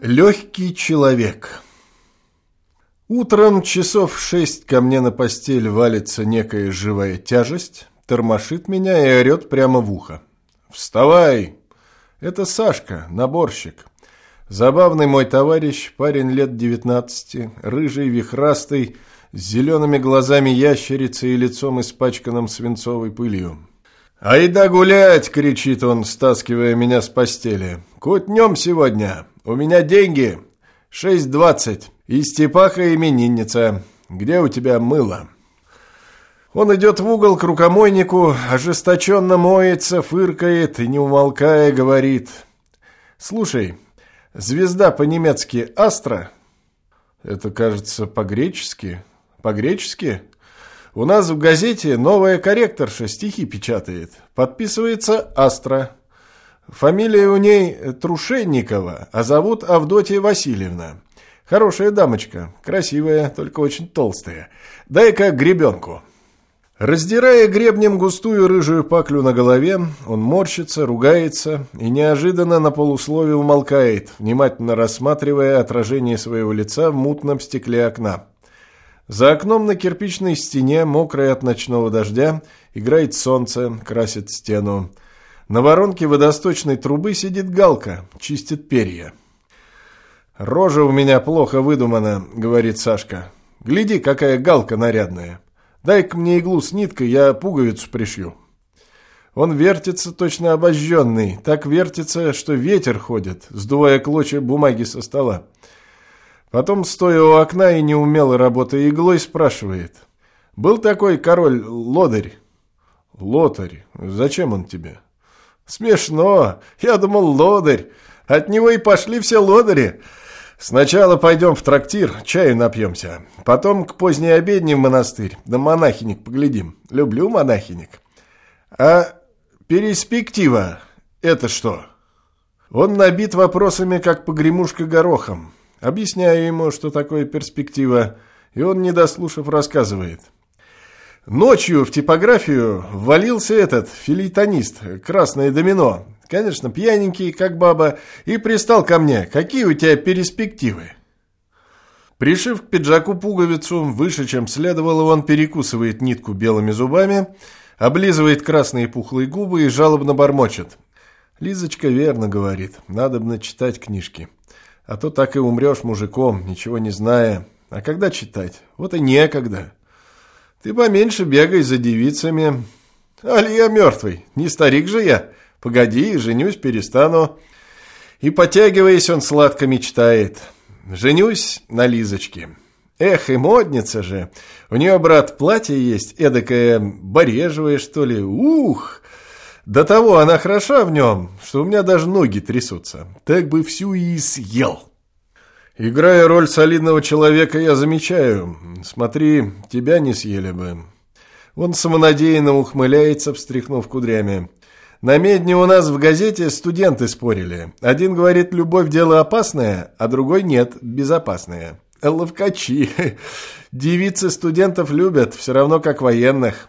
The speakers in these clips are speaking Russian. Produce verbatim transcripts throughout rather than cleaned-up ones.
Легкий человек. Утром часов в шесть ко мне на постель валится некая живая тяжесть, тормошит меня и орет прямо в ухо. «Вставай!» Это Сашка, наборщик. Забавный мой товарищ, парень лет девятнадцати, рыжий, вихрастый, с зелеными глазами ящерицы и лицом испачканным свинцовой пылью. «Айда гулять!» — кричит он, стаскивая меня с постели. «Кутнем сегодня! У меня деньги! Шесть двадцать! И Степаха именинница! Где у тебя мыло?» Он идет в угол к рукомойнику, ожесточенно моется, фыркает и, не умолкая, говорит: «Слушай, звезда по-немецки «Астра»?» Это, кажется, по-гречески. По-гречески? У нас в газете новая корректорша стихи печатает. Подписывается «Астра». Фамилия у ней Трушенникова, а зовут Авдотья Васильевна. Хорошая дамочка, красивая, только очень толстая. Дай-ка гребенку». Раздирая гребнем густую рыжую паклю на голове, он морщится, ругается и неожиданно на полусловие умолкает, внимательно рассматривая отражение своего лица в мутном стекле окна. За окном на кирпичной стене, мокрой от ночного дождя, играет солнце, красит стену. На воронке водосточной трубы сидит галка, чистит перья. «Рожа у меня плохо выдумана», — говорит Сашка. «Гляди, какая галка нарядная. Дай-ка мне иглу с ниткой, я пуговицу пришью». Он вертится, точно обожженный, так вертится, что ветер ходит, сдувая клочья бумаги со стола. Потом, стоя у окна и неумело работая иглой, спрашивает: «Был такой король Лодырь?» «Лотарь? Зачем он тебе?» «Смешно. Я думал, лодырь. От него и пошли все лодыри. Сначала пойдем в трактир, чаю напьемся. Потом к поздней обедне в монастырь. Да монахинек поглядим. Люблю монахинек. А перспектива – это что?» Он набит вопросами, как погремушка горохом. Объясняю ему, что такое перспектива, и он, не дослушав, рассказывает. «Ночью в типографию ввалился этот филейтонист, красное домино, конечно, пьяненький, как баба, и пристал ко мне: «Какие у тебя перспективы?» Пришив к пиджаку пуговицу, выше, чем следовало, он перекусывает нитку белыми зубами, облизывает красные пухлые губы и жалобно бормочет: «Лизочка верно говорит, надобно читать книжки. А то так и умрешь мужиком, ничего не зная. А когда читать? Вот и некогда. Ты поменьше бегай за девицами. Али я мертвый, не старик же я. Погоди, женюсь, перестану». И, потягиваясь, он сладко мечтает: «Женюсь на Лизочке. Эх, и модница же. У нее, брат, платье есть, эдакое барежевое, что ли. Ух! До того она хороша в нем, что у меня даже ноги трясутся. Так бы всю и съел». Играя роль солидного человека, я замечаю: смотри, тебя не съели бы. Он самонадеянно ухмыляется, встряхнув кудрями. На медне у нас в газете студенты спорили. Один говорит: любовь дело опасное, а другой: нет, безопасное. Ловкачи. Девицы студентов любят, все равно как военных.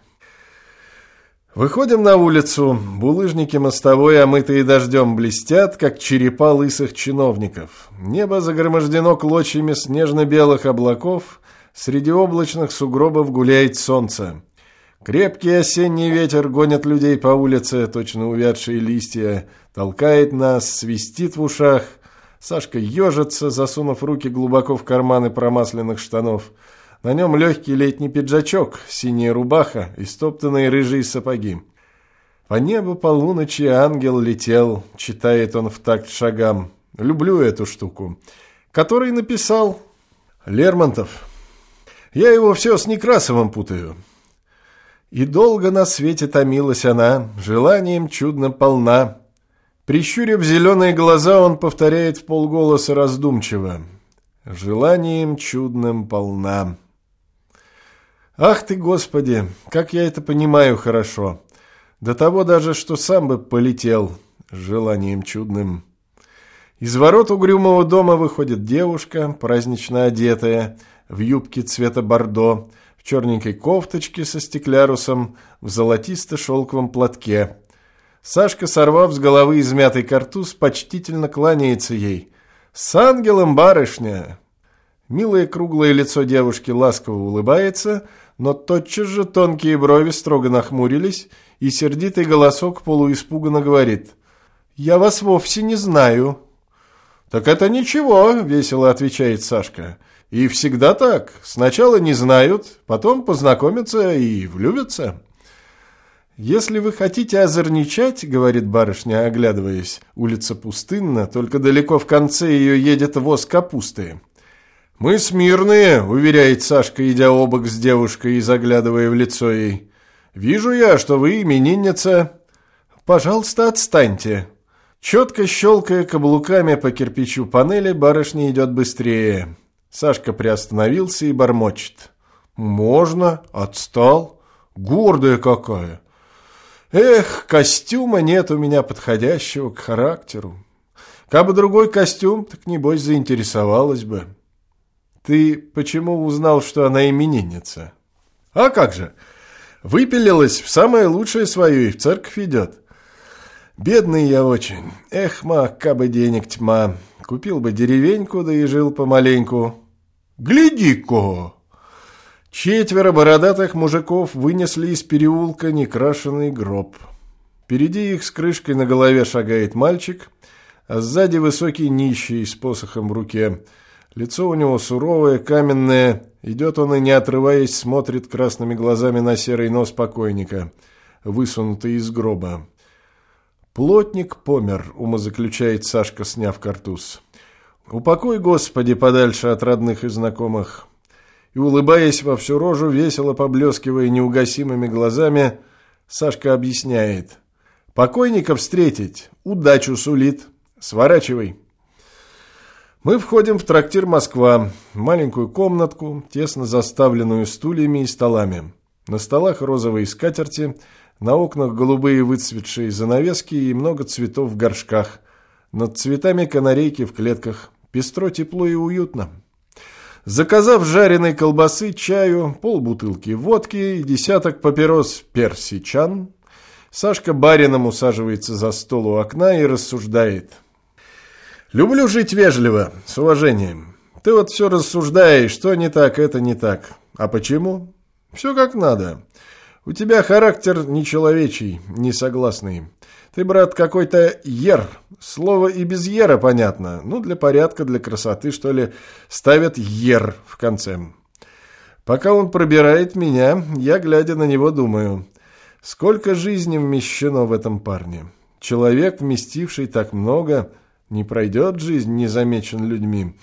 Выходим на улицу. Булыжники мостовой, омытые дождем, блестят, как черепа лысых чиновников. Небо загромождено клочьями снежно-белых облаков. Среди облачных сугробов гуляет солнце. Крепкий осенний ветер гонит людей по улице, точно увядшие листья, толкает нас, свистит в ушах. Сашка ежится, засунув руки глубоко в карманы промасленных штанов. На нем легкий летний пиджачок, синяя рубаха и стоптанные рыжие сапоги. «По небу полуночи ангел летел», — читает он в такт шагам. Люблю эту штуку. Который написал? Лермонтов. Я его все с Некрасовым путаю. «И долго на свете томилась она, желанием чудно полна». Прищурив зеленые глаза, он повторяет в полголоса раздумчиво: «Желанием чудным полна». Ах ты, Господи, как я это понимаю хорошо. До того даже, что сам бы полетел с желанием чудным. Из ворот угрюмого дома выходит девушка, празднично одетая, в юбке цвета бордо, в черненькой кофточке со стеклярусом, в золотисто-шелковом платке. Сашка, сорвав с головы измятый картуз, почтительно кланяется ей. «С ангелом, барышня!» Милое круглое лицо девушки ласково улыбается, но тотчас же тонкие брови строго нахмурились, и сердитый голосок полуиспуганно говорит: «Я вас вовсе не знаю». «Так это ничего», — весело отвечает Сашка. «И всегда так. Сначала не знают, потом познакомятся и влюбятся». «Если вы хотите озорничать, — говорит барышня, оглядываясь, — улица пустынна, только далеко в конце ее едет воз капусты». «Мы смирные, — уверяет Сашка, идя обок с девушкой и заглядывая в лицо ей. Вижу я, что вы именинница». «Пожалуйста, отстаньте». Четко щелкая каблуками по кирпичу панели, барышня идет быстрее. Сашка приостановился и бормочет: «Можно? Отстал? Гордая какая! Эх, костюма нет у меня подходящего к характеру. Кабы другой костюм, так небось заинтересовалась бы». «Ты почему узнал, что она именинница?» «А как же! Выпилилась в самое лучшее свое и в церковь идет». «Бедный я очень. Эх, ма, кабы денег тьма. Купил бы деревеньку, да и жил помаленьку». «Гляди-ка!» Четверо бородатых мужиков вынесли из переулка некрашенный гроб. Впереди их с крышкой на голове шагает мальчик, а сзади высокий нищий с посохом в руке. Лицо у него суровое, каменное. Идет он и, не отрываясь, смотрит красными глазами на серый нос покойника, высунутый из гроба. «Плотник помер», — умозаключает Сашка, сняв картуз. «Упокой, Господи, подальше от родных и знакомых». И, улыбаясь во всю рожу, весело поблескивая неугасимыми глазами, Сашка объясняет: «Покойника встретить удачу сулит. Сворачивай». Мы входим в трактир «Москва», маленькую комнатку, тесно заставленную стульями и столами. На столах розовые скатерти, на окнах голубые выцветшие занавески и много цветов в горшках. Над цветами канарейки в клетках. Пестро, тепло и уютно. Заказав жареной колбасы, чаю, полбутылки водки и десяток папирос персичан, Сашка барином усаживается за стол у окна и рассуждает: «Люблю жить вежливо, с уважением. Ты вот все рассуждаешь, что не так, это не так. А почему? Все как надо. У тебя характер нечеловечий, несогласный. Ты, брат, какой-то ер. Слово и без ера понятно. Ну, для порядка, для красоты, что ли, ставят ер в конце. Пока он пробирает меня, я, глядя на него, думаю: сколько жизни вмещено в этом парне. Человек, вместивший так много, не пройдет жизнь незамечен людьми».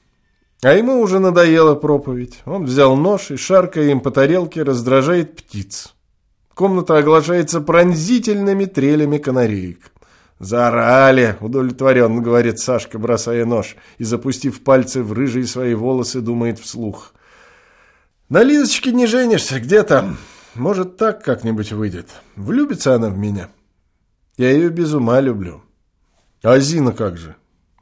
А ему уже надоела проповедь. Он взял нож и, шаркая им по тарелке, раздражает птиц. Комната оглашается пронзительными трелями канареек. «Заорали!» — удовлетворенно говорит Сашка, бросая нож, и, запустив пальцы в рыжие свои волосы, думает вслух: «На Лизочке не женишься, где там? Может, так как-нибудь выйдет. Влюбится она в меня. Я ее без ума люблю». «А Зина как же?»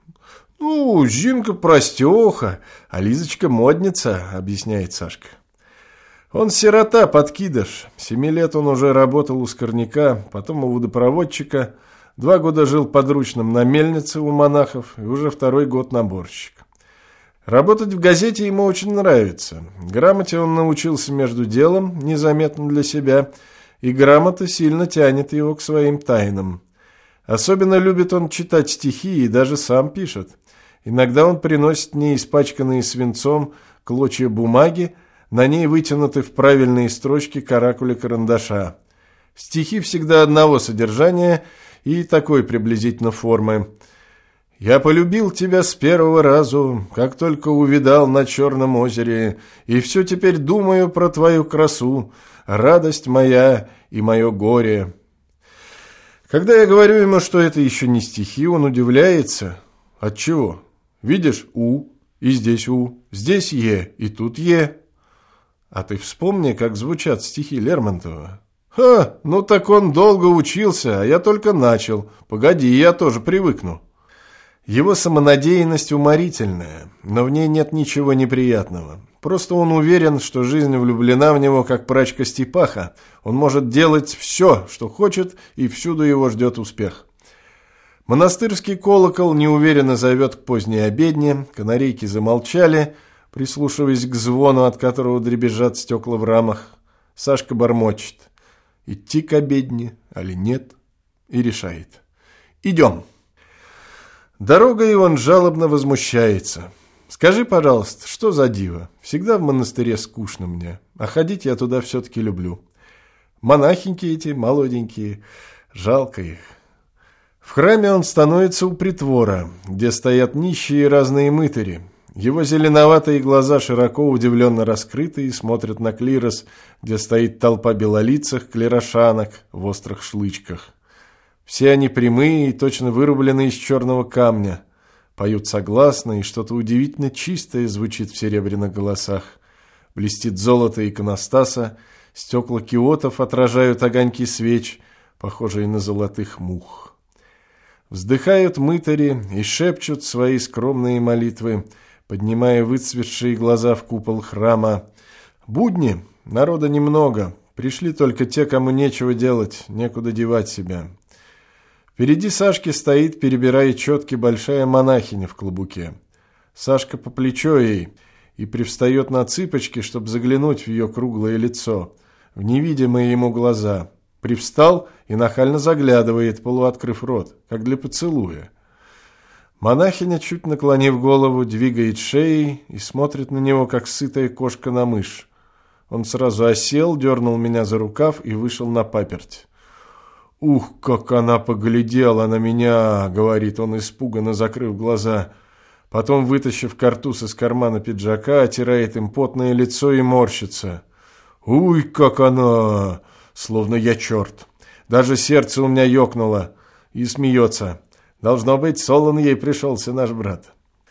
«Ну, Зинка простеха, а Лизочка модница», — объясняет Сашка. «Он сирота, подкидыш. Семи лет он уже работал у скорняка, потом у водопроводчика, два года жил подручным на мельнице у монахов и уже второй год наборщик. Работать в газете ему очень нравится. Грамоте он научился между делом, незаметно для себя, и грамота сильно тянет его к своим тайнам. Особенно любит он читать стихи и даже сам пишет. Иногда он приносит мне испачканные свинцом клочья бумаги, на ней вытянуты в правильные строчки каракули карандаша. Стихи всегда одного содержания и такой приблизительно формы. «Я полюбил тебя с первого разу, как только увидал на Черном озере, и все теперь думаю про твою красу, радость моя и мое горе». Когда я говорю ему, что это еще не стихи, он удивляется. Отчего? Видишь, У, и здесь У, здесь Е, и тут Е. А ты вспомни, как звучат стихи Лермонтова. Ха, ну так он долго учился, а я только начал. Погоди, я тоже привыкну. Его самонадеянность уморительная, но в ней нет ничего неприятного. Просто он уверен, что жизнь влюблена в него, как прачка Степаха. Он может делать все, что хочет, и всюду его ждет успех. Монастырский колокол неуверенно зовет к поздней обедне, канарейки замолчали, прислушиваясь к звону, от которого дребезжат стекла в рамах. Сашка бормочет: идти к обедне, али нет, и решает: идем. Дорогой он жалобно возмущается: скажи, пожалуйста, что за диво? Всегда в монастыре скучно мне, а ходить я туда все-таки люблю. Монахиньки эти молоденькие, жалко их. В храме он становится у притвора, где стоят нищие и разные мытари. Его зеленоватые глаза широко удивленно раскрыты и смотрят на клирос, где стоит толпа белолицых клирошанок в острых шлычках. Все они прямые и точно вырублены из черного камня. Поют согласно, и что-то удивительно чистое звучит в серебряных голосах. Блестит золото иконостаса, стекла киотов отражают огоньки свеч, похожие на золотых мух. Вздыхают мытари и шепчут свои скромные молитвы, поднимая выцветшие глаза в купол храма. Будни, народа немного, пришли только те, кому нечего делать, некуда девать себя. Впереди Сашки стоит, перебирая четки, большая монахиня в клобуке. Сашка по плечо ей и привстает на цыпочки, чтобы заглянуть в ее круглое лицо, в невидимые ему глаза. Привстал и нахально заглядывает, полуоткрыв рот, как для поцелуя. Монахиня, чуть наклонив голову, двигает шеей и смотрит на него, как сытая кошка на мышь. Он сразу осел, дернул меня за рукав и вышел на паперть. «Ух, как она поглядела на меня!» — говорит он, испуганно закрыв глаза. Потом, вытащив картуз из кармана пиджака, отирает им потное лицо и морщится. «Уй, как она!» Словно я черт. Даже сердце у меня ёкнуло. И смеется. Должно быть, солон ей пришелся наш брат.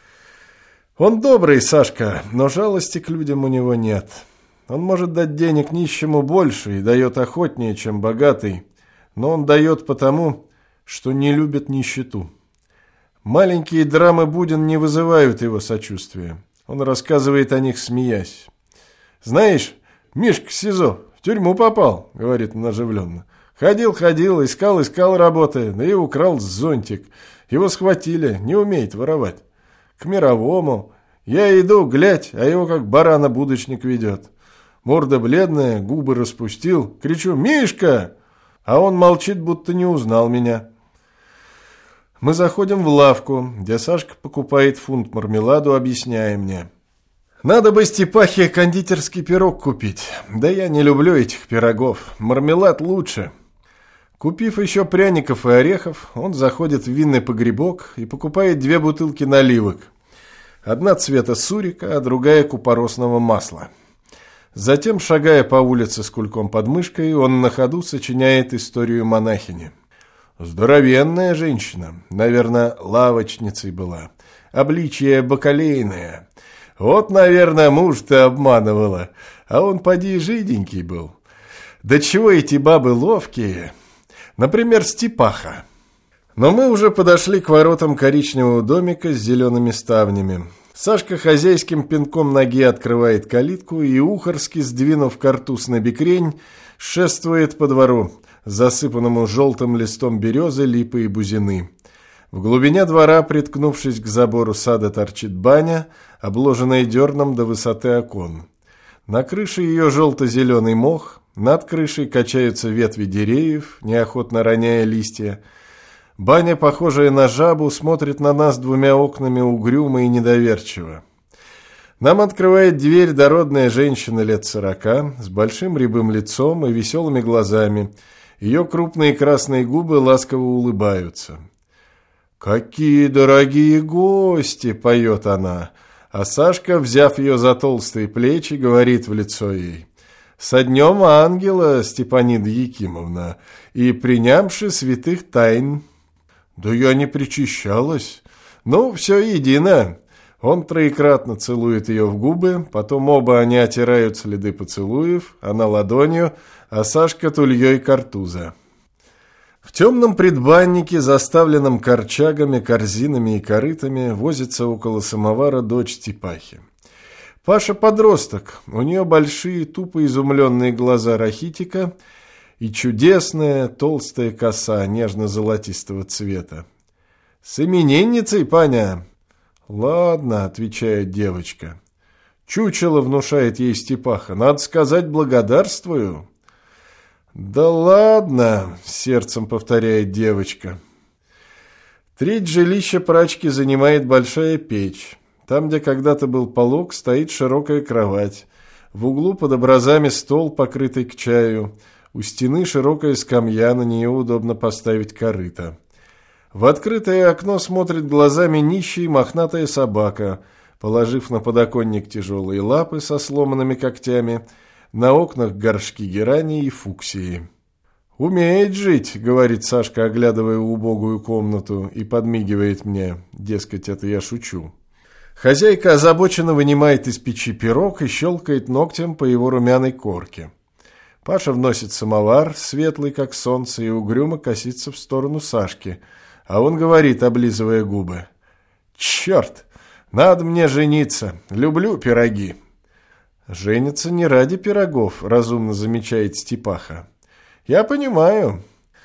Он добрый, Сашка, но жалости к людям у него нет. Он может дать денег нищему больше и дает охотнее, чем богатый. Но он дает потому, что не любит нищету. Маленькие драмы Будин не вызывают его сочувствия. Он рассказывает о них, смеясь. «Знаешь, Мишка Сизо в тюрьму попал», — говорит он оживленно. «Ходил-ходил, искал-искал работы, да и украл зонтик. Его схватили, не умеет воровать. К мировому. Я иду, глядь, а его как барана будочник ведет. Морда бледная, губы распустил. Кричу: «Мишка!» А он молчит, будто не узнал меня. Мы заходим в лавку, где Сашка покупает фунт мармеладу, объясняя мне. «Надо бы Степахе кондитерский пирог купить. Да я не люблю этих пирогов. Мармелад лучше». Купив еще пряников и орехов, он заходит в винный погребок и покупает две бутылки наливок. Одна цвета сурика, а другая купоросного масла. Затем, шагая по улице с кульком под мышкой, он на ходу сочиняет историю монахини. Здоровенная женщина, наверное, лавочницей была, обличие бакалейное. Вот, наверное, муж-то обманывала, а он поди жиденький был. Да чего эти бабы ловкие, например, Степаха. Но мы уже подошли к воротам коричневого домика с зелеными ставнями. Сашка хозяйским пинком ноги открывает калитку и, ухорски сдвинув картуз на бекрень, шествует по двору, засыпанному желтым листом березы, липы и бузины. В глубине двора, приткнувшись к забору сада, торчит баня, обложенная дерном до высоты окон. На крыше ее желто-зеленый мох, над крышей качаются ветви деревьев, неохотно роняя листья. Баня, похожая на жабу, смотрит на нас двумя окнами угрюмо и недоверчиво. Нам открывает дверь дородная женщина лет сорока, с большим рябым лицом и веселыми глазами. Ее крупные красные губы ласково улыбаются. «Какие дорогие гости!» — поет она, а Сашка, взяв ее за толстые плечи, говорит в лицо ей: «Со днем ангела, Степанида Якимовна, и принявши святых тайн». «Да я не причащалась. Ну, все едино». Он троекратно целует ее в губы, потом оба они отирают следы поцелуев, она ладонью, а Сашка тульей картуза. В темном предбаннике, заставленном корчагами, корзинами и корытами, возится около самовара дочь Степахи. Паша подросток, у нее большие, тупо изумленные глаза рахитика и чудесная толстая коса нежно-золотистого цвета. С именинницей, Паня? Ладно, отвечает девочка. Чучело, внушает ей Степаха. Надо сказать, благодарствую. Да ладно, сердцем повторяет девочка. Треть жилища прачки занимает большая печь. Там, где когда-то был полог, стоит широкая кровать. В углу под образами стол, покрытый к чаю. У стены широкая скамья, на нее удобно поставить корыто. В открытое окно смотрит глазами нищая мохнатая собака, положив на подоконник тяжелые лапы со сломанными когтями, на окнах горшки герани и фуксии. «Умеет жить», — говорит Сашка, оглядывая убогую комнату, и подмигивает мне, дескать, это я шучу. Хозяйка озабоченно вынимает из печи пирог и щелкает ногтем по его румяной корке. Паша вносит самовар, светлый как солнце, и угрюмо косится в сторону Сашки, а он говорит, облизывая губы: «Черт, надо мне жениться, люблю пироги». «Женится не ради пирогов», — разумно замечает Степаха. «Я понимаю».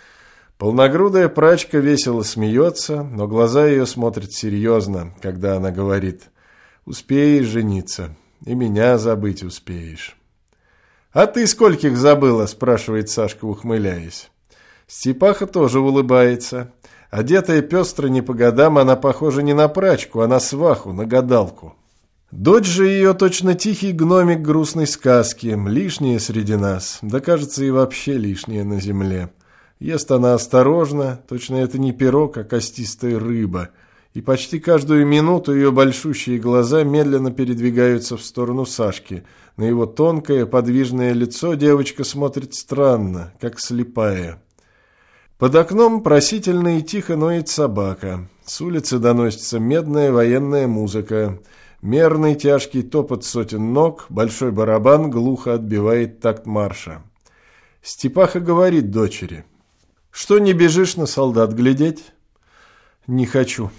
Полногрудая прачка весело смеется, но глаза ее смотрят серьезно, когда она говорит: «Успеешь жениться, и меня забыть успеешь». «А ты скольких забыла?» – спрашивает Сашка, ухмыляясь. Степаха тоже улыбается. Одетая пестро не по годам, она похожа не на прачку, а на сваху, на гадалку. Дочь же ее точно тихий гномик грустной сказки, лишняя среди нас, да, кажется, и вообще лишняя на земле. Ест она осторожно, точно это не пирог, а костистая рыба, и почти каждую минуту ее большущие глаза медленно передвигаются в сторону Сашки. На его тонкое, подвижное лицо девочка смотрит странно, как слепая. Под окном просительно и тихо ноет собака. С улицы доносится медная военная музыка. Мерный тяжкий топот сотен ног, большой барабан глухо отбивает такт марша. Степаха говорит дочери: «Что не бежишь на солдат глядеть?» «Не хочу».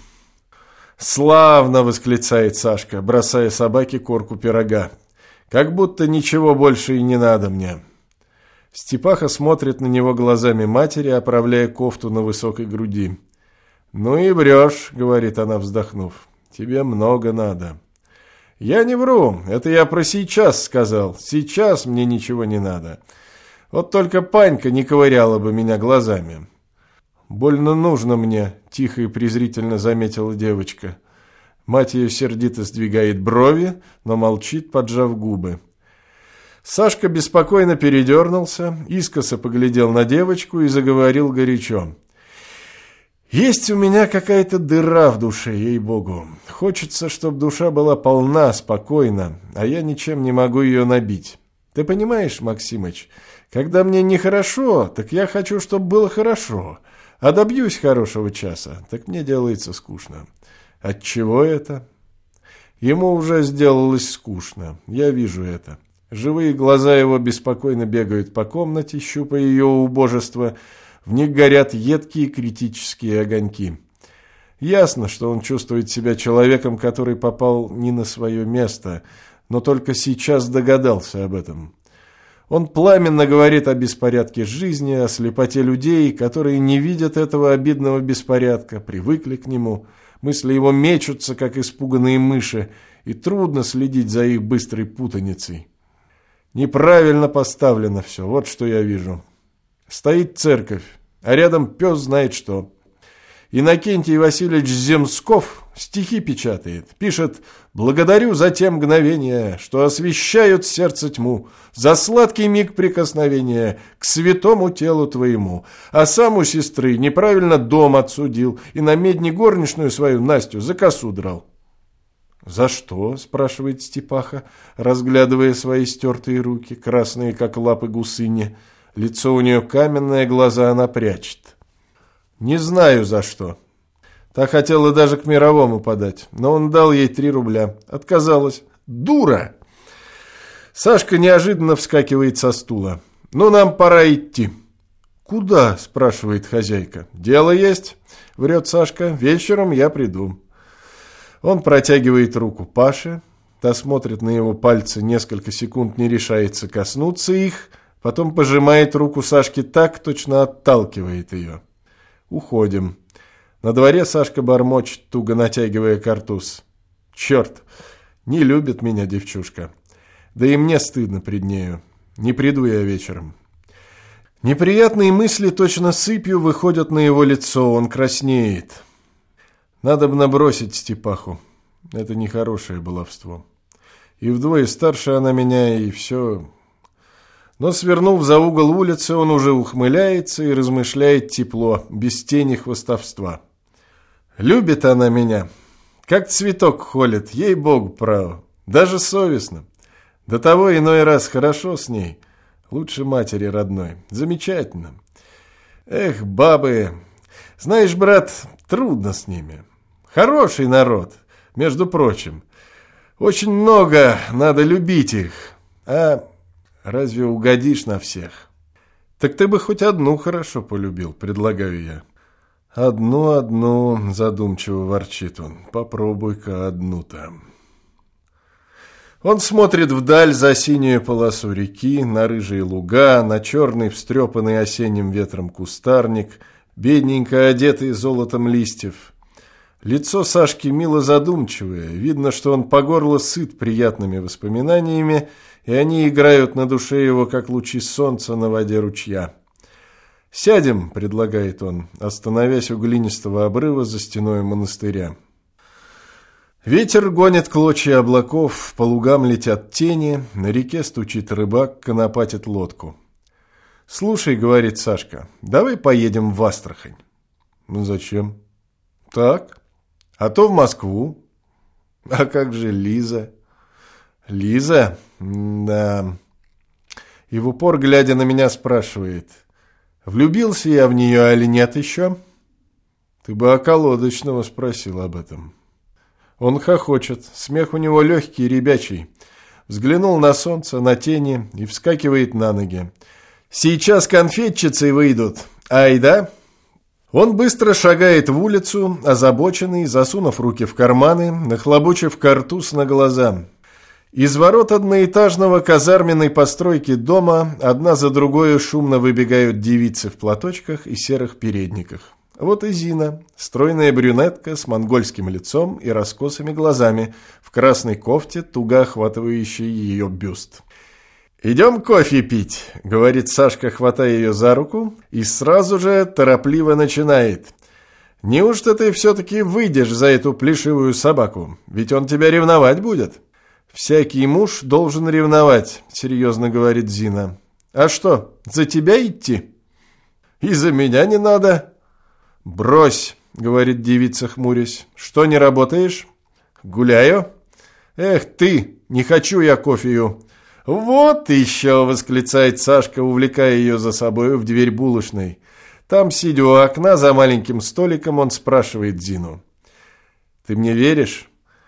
«Славно!» — восклицает Сашка, бросая собаке корку пирога. «Как будто ничего больше и не надо мне». Степаха смотрит на него глазами матери, оправляя кофту на высокой груди. «Ну и врешь», — говорит она, вздохнув. «Тебе много надо». «Я не вру, это я про сейчас сказал. Сейчас мне ничего не надо. Вот только Панька не ковыряла бы меня глазами». «Больно нужно мне», — тихо и презрительно заметила девочка. Мать ее сердито сдвигает брови, но молчит, поджав губы. Сашка беспокойно передернулся, искоса поглядел на девочку и заговорил горячо. «Есть у меня какая-то дыра в душе, ей-богу. Хочется, чтобы душа была полна, спокойна, а я ничем не могу ее набить. Ты понимаешь, Максимыч, когда мне нехорошо, так я хочу, чтобы было хорошо, а добьюсь хорошего часа, так мне делается скучно. Отчего это?» Ему уже сделалось скучно, я вижу это. Живые глаза его беспокойно бегают по комнате, щупая ее убожество. В них горят едкие критические огоньки. Ясно, что он чувствует себя человеком, который попал не на свое место, но только сейчас догадался об этом. Он пламенно говорит о беспорядке жизни, о слепоте людей, которые не видят этого обидного беспорядка, привыкли к нему. Мысли его мечутся, как испуганные мыши, и трудно следить за их быстрой путаницей. Неправильно поставлено все, вот что я вижу. Стоит церковь, а рядом пес знает что. Иннокентий Васильевич Земсков стихи печатает, пишет: «Благодарю за те мгновения, что освещают сердце тьму, за сладкий миг прикосновения к святому телу твоему». А сам у сестры неправильно дом отсудил и на медне горничную свою Настю за косу драл. «За что?» – спрашивает Степаха, разглядывая свои стертые руки, красные, как лапы гусыни. Лицо у нее каменное, глаза она прячет. «Не знаю, за что». Та хотела даже к Мировому подать, но он дал ей три рубля. Отказалась. Дура! Сашка неожиданно вскакивает со стула. «Ну, нам пора идти». «Куда?» – спрашивает хозяйка. «Дело есть», – врет Сашка. «Вечером я приду». Он протягивает руку Паше. Та смотрит на его пальцы, несколько секунд не решается коснуться их, потом пожимает руку Сашки так, точно отталкивает ее. Уходим. На дворе Сашка бормочет, туго натягивая картуз. Черт, не любит меня девчушка. Да и мне стыдно пред нею. Не приду я вечером. Неприятные мысли точно сыпью выходят на его лицо, он краснеет. Надо бы набросить Степаху. Это нехорошее баловство. И вдвое старше она меня, и все. Но, свернув за угол улицы, он уже ухмыляется и размышляет тепло, без тени хвастовства. Любит она меня, как цветок холит, ей-богу, право. Даже совестно. До того иной раз хорошо с ней. Лучше матери родной. Замечательно. Эх, бабы. Знаешь, брат, трудно с ними. Хороший народ, между прочим. Очень много надо любить их. А разве угодишь на всех? Так ты бы хоть одну хорошо полюбил, предлагаю я. Одну-одну, задумчиво ворчит он. Попробуй-ка одну-то. Он смотрит вдаль за синюю полосу реки, на рыжие луга, на черный встрепанный осенним ветром кустарник, бедненько одетый золотом листьев. Лицо Сашки мило задумчивое, видно, что он по горло сыт приятными воспоминаниями, и они играют на душе его, как лучи солнца на воде ручья. «Сядем», — предлагает он, остановясь у глинистого обрыва за стеной монастыря. Ветер гонит клочья облаков, по лугам летят тени, на реке стучит рыбак, конопатит лодку. «Слушай», — говорит Сашка, — «давай поедем в Астрахань». «Ну зачем?» «Так, а то в Москву». «А как же Лиза?» «Лиза? Да». И в упор, глядя на меня, спрашивает, влюбился я в нее или нет еще? Ты бы околодочного спросил об этом. Он хохочет, смех у него легкий и ребячий. Взглянул на солнце, на тени и вскакивает на ноги. «Сейчас конфетчицы выйдут. Ай да?» Он быстро шагает в улицу, озабоченный, засунув руки в карманы, нахлобучив картуз на глаза. Из ворот одноэтажного казарменной постройки дома одна за другой шумно выбегают девицы в платочках и серых передниках. Вот и Зина, стройная брюнетка с монгольским лицом и раскосыми глазами, в красной кофте, туго охватывающей ее бюст. «Идем кофе пить», — говорит Сашка, хватая ее за руку, и сразу же торопливо начинает. «Неужто ты все-таки выйдешь за эту плешивую собаку? Ведь он тебя ревновать будет». «Всякий муж должен ревновать», — серьезно говорит Зина. «А что, за тебя идти?» «И за меня не надо». «Брось», — говорит девица, хмурясь. «Что, не работаешь?» «Гуляю». «Эх ты, не хочу я кофею». «Вот еще», — восклицает Сашка, увлекая ее за собой в дверь булочной. Там, сидя у окна за маленьким столиком, он спрашивает Зину. «Ты мне веришь?»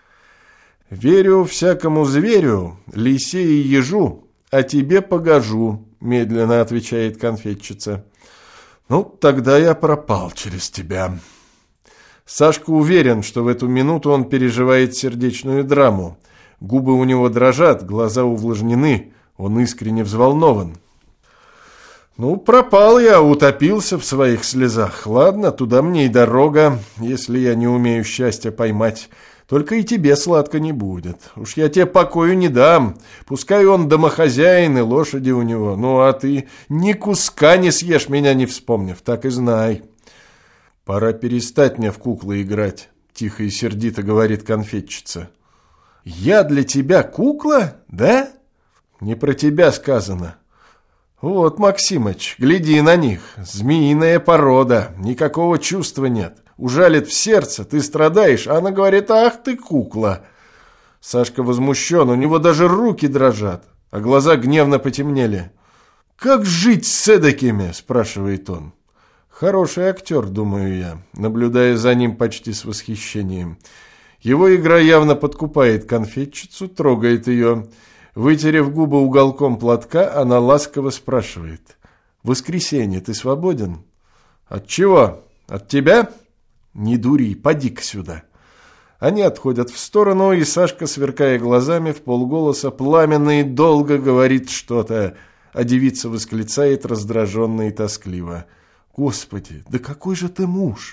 «Верю всякому зверю, лисе и ежу, а тебе погожу», — медленно отвечает конфетчица. «Ну, тогда я пропал через тебя». Сашка уверен, что в эту минуту он переживает сердечную драму. Губы у него дрожат, глаза увлажнены, он искренне взволнован. «Ну, пропал я, утопился в своих слезах. Ладно, туда мне и дорога, если я не умею счастья поймать. Только и тебе сладко не будет. Уж я тебе покою не дам. Пускай он домохозяин и лошади у него. Ну, а ты ни куска не съешь, меня не вспомнив, так и знай». «Пора перестать мне в куклы играть», — тихо и сердито говорит конфетчица. «Я для тебя кукла, да?» «Не про тебя сказано». «Вот, Максимыч, гляди на них. Змеиная порода, никакого чувства нет. Ужалит в сердце, ты страдаешь, а она говорит, ах ты кукла». Сашка возмущен, у него даже руки дрожат, а глаза гневно потемнели. «Как жить с эдакими?» – спрашивает он. Хороший актер, думаю я, наблюдая за ним почти с восхищением. Его игра явно подкупает конфетчицу, трогает ее. Вытерев губы уголком платка, она ласково спрашивает. «В воскресенье ты свободен?» «От чего? От тебя?» «Не дури, поди-ка сюда». Они отходят в сторону, и Сашка, сверкая глазами, в полголоса пламенно и долго говорит что-то, а девица восклицает раздраженно и тоскливо. «Господи, да какой же ты муж!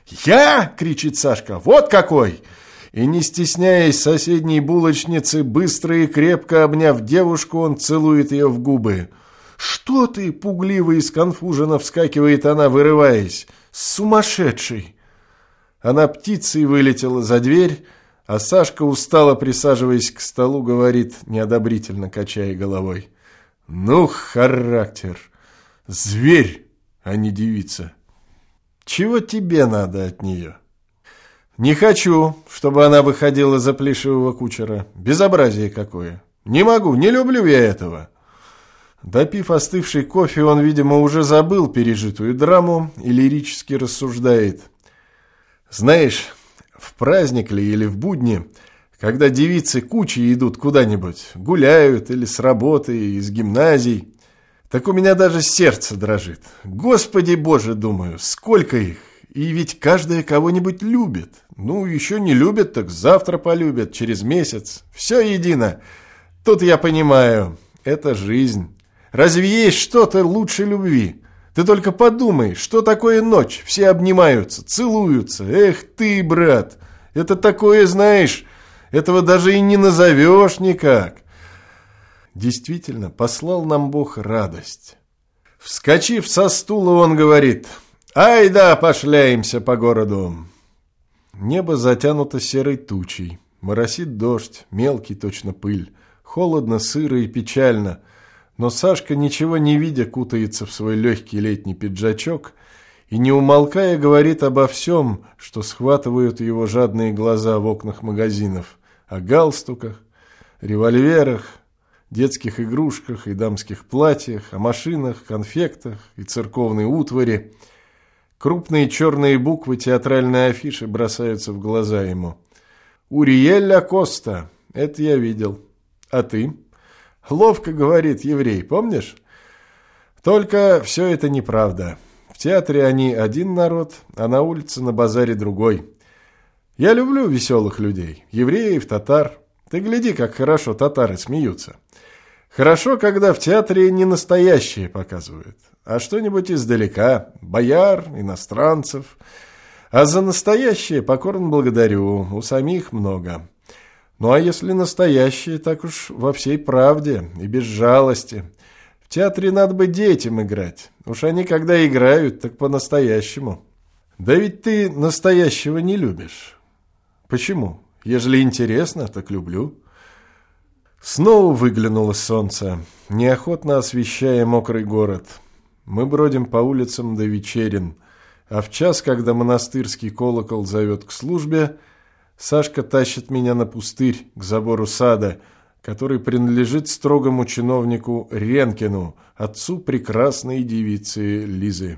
«Я?» – кричит Сашка. «Вот какой!» И, не стесняясь соседней булочницы, быстро и крепко обняв девушку, он целует ее в губы. «Что ты?» – пугливо и сконфуженно вскакивает она, вырываясь. «Сумасшедший!» Она птицей вылетела за дверь, а Сашка, устало присаживаясь к столу, говорит, неодобрительно качая головой. «Ну, характер! Зверь, а не девица! Чего тебе надо от нее?» «Не хочу, чтобы она выходила за плешивого кучера. Безобразие какое! Не могу, не люблю я этого!» Допив остывший кофе, он, видимо, уже забыл пережитую драму и лирически рассуждает. «Знаешь, в праздник ли или в будни, когда девицы кучей идут куда-нибудь, гуляют или с работы, из гимназий, так у меня даже сердце дрожит. Господи Боже, думаю, сколько их! И ведь каждая кого-нибудь любит. Ну, еще не любит, так завтра полюбят, через месяц. Все едино. Тут я понимаю, это жизнь. Разве есть что-то лучше любви? Ты только подумай, что такое ночь? Все обнимаются, целуются. Эх ты, брат, это такое, знаешь, этого даже и не назовешь никак». Действительно, послал нам Бог радость. Вскочив со стула, он говорит: «Ай да, пошляемся по городу». Небо затянуто серой тучей. Моросит дождь, мелкий точно пыль. Холодно, сыро и печально. Но Сашка, ничего не видя, кутается в свой легкий летний пиджачок и, не умолкая, говорит обо всем, что схватывают его жадные глаза в окнах магазинов. О галстуках, револьверах, детских игрушках и дамских платьях, о машинах, конфектах и церковной утвари. Крупные черные буквы театральной афиши бросаются в глаза ему. «Уриэль Акоста». Это я видел. А ты? Ловко говорит еврей, помнишь? Только все это неправда. В театре они один народ, а на улице на базаре другой. Я люблю веселых людей, евреев, татар. Ты гляди, как хорошо татары смеются. Хорошо, когда в театре не настоящие показывают, а что-нибудь издалека, бояр, иностранцев. А за настоящее покорно благодарю, у самих много. Ну а если настоящие, так уж во всей правде и без жалости. В театре надо бы детям играть, уж они когда играют, так по-настоящему. Да ведь ты настоящего не любишь. Почему? Ежели интересно, так люблю. Снова выглянуло солнце, неохотно освещая мокрый город. Мы бродим по улицам до вечерин, а в час, когда монастырский колокол зовет к службе, Сашка тащит меня на пустырь к забору сада, который принадлежит строгому чиновнику Ренкину, отцу прекрасной девицы Лизы.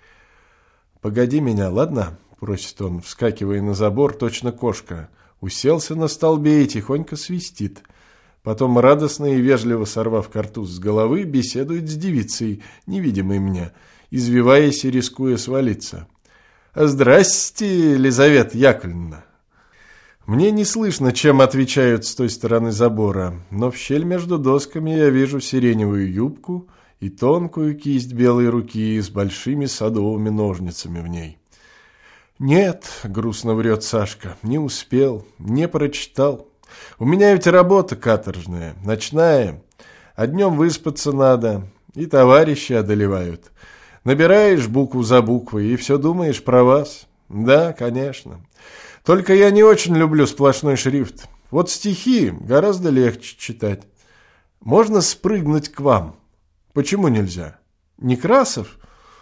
«Погоди меня, ладно?» – просит он, вскакивая на забор, точно кошка. Уселся на столбе и тихонько свистит. Потом, радостно и вежливо сорвав картуз с головы, беседует с девицей, невидимой мне, извиваясь и рискуя свалиться. «Здрасте, Лизавета Яковлевна!» Мне не слышно, чем отвечают с той стороны забора, но в щель между досками я вижу сиреневую юбку и тонкую кисть белой руки с большими садовыми ножницами в ней. «Нет», — грустно врет Сашка, — «не успел, не прочитал. У меня ведь работа каторжная, ночная, а днем выспаться надо, и товарищи одолевают. Набираешь букву за буквой и все думаешь про вас. Да, конечно. Только я не очень люблю сплошной шрифт. Вот стихи гораздо легче читать. Можно спрыгнуть к вам? Почему нельзя? Некрасов?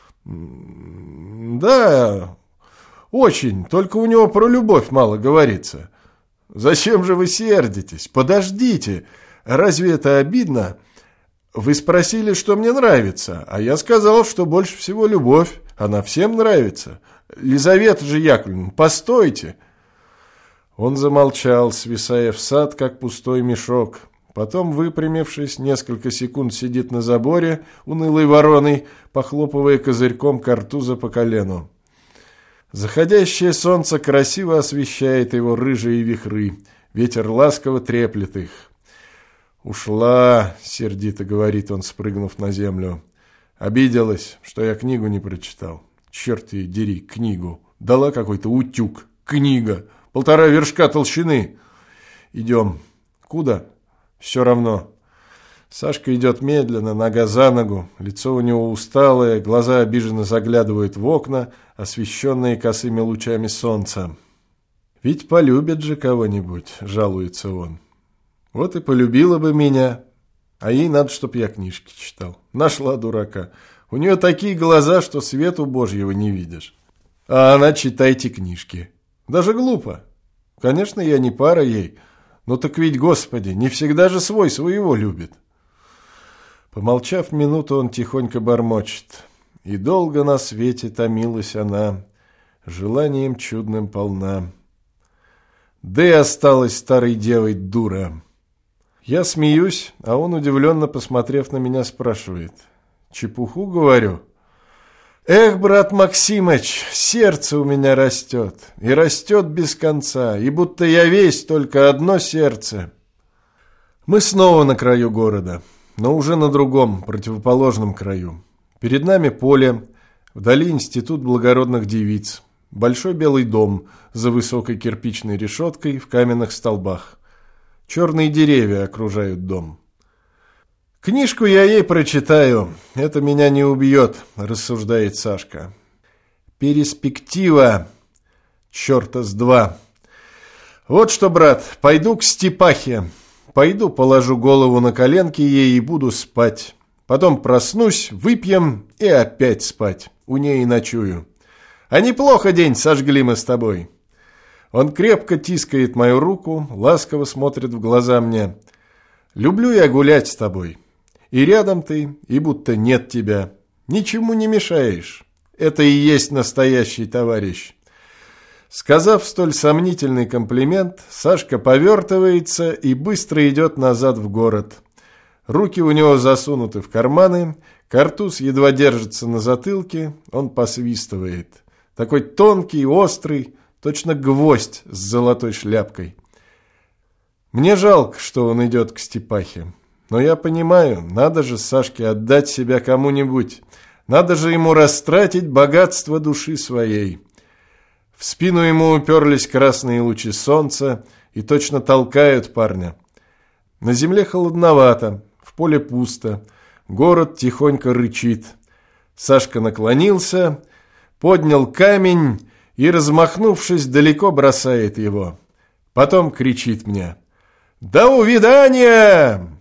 Да, очень, только у него про любовь мало говорится». «Зачем же вы сердитесь? Подождите! Разве это обидно? Вы спросили, что мне нравится, а я сказал, что больше всего любовь. Она всем нравится. Лизавета же Яковлевна, постойте!» Он замолчал, свисая в сад, как пустой мешок. Потом, выпрямившись, несколько секунд сидит на заборе, унылой вороной, похлопывая козырьком картуза по колену. Заходящее солнце красиво освещает его рыжие вихры, ветер ласково треплет их. «Ушла», — сердито говорит он, спрыгнув на землю. «Обиделась, что я книгу не прочитал. Черт ей дери, книгу. Дала какой-то утюг, книга, полтора вершка толщины. Идем. Куда? Все равно. Сашка идет медленно, нога за ногу, лицо у него усталое, глаза обиженно заглядывают в окна, освещенные косыми лучами солнца. «Ведь полюбит же кого-нибудь», — жалуется он. «Вот и полюбила бы меня, а ей надо, чтоб я книжки читал. Нашла дурака. У нее такие глаза, что свету Божьего не видишь. А она читайте книжки. Даже глупо. Конечно, я не пара ей, но так ведь, Господи, не всегда же свой своего любит». Помолчав минуту, он тихонько бормочет. «И долго на свете томилась она, желанием чудным полна. Да и осталась старой девой дура». Я смеюсь, а он, удивленно посмотрев на меня, спрашивает. «Чепуху, говорю?» «Эх, брат Максимыч, сердце у меня растет, и растет без конца, и будто я весь только одно сердце». Мы снова на краю города, но уже на другом, противоположном краю. Перед нами поле, вдали институт благородных девиц, большой белый дом за высокой кирпичной решеткой в каменных столбах. Черные деревья окружают дом. «Книжку я ей прочитаю, это меня не убьет», – рассуждает Сашка. «Перспектива, черта с два. Вот что, брат, пойду к Степахе. Пойду, положу голову на коленки ей и буду спать. Потом проснусь, выпьем и опять спать. У ней и ночую. А неплохо день сожгли мы с тобой». Он крепко тискает мою руку, ласково смотрит в глаза мне. «Люблю я гулять с тобой. И рядом ты, и будто нет тебя. Ничему не мешаешь. Это и есть настоящий товарищ». Сказав столь сомнительный комплимент, Сашка повертывается и быстро идет назад в город. Руки у него засунуты в карманы, картуз едва держится на затылке, он посвистывает. Такой тонкий, острый, точно гвоздь с золотой шляпкой. Мне жалко, что он идет к Степахе. Но я понимаю, надо же Сашке отдать себя кому-нибудь. Надо же ему растратить богатство души своей. В спину ему уперлись красные лучи солнца и точно толкают парня. На земле холодновато, в поле пусто, город тихонько рычит. Сашка наклонился, поднял камень и, размахнувшись, далеко бросает его. Потом кричит мне: «До увидания!»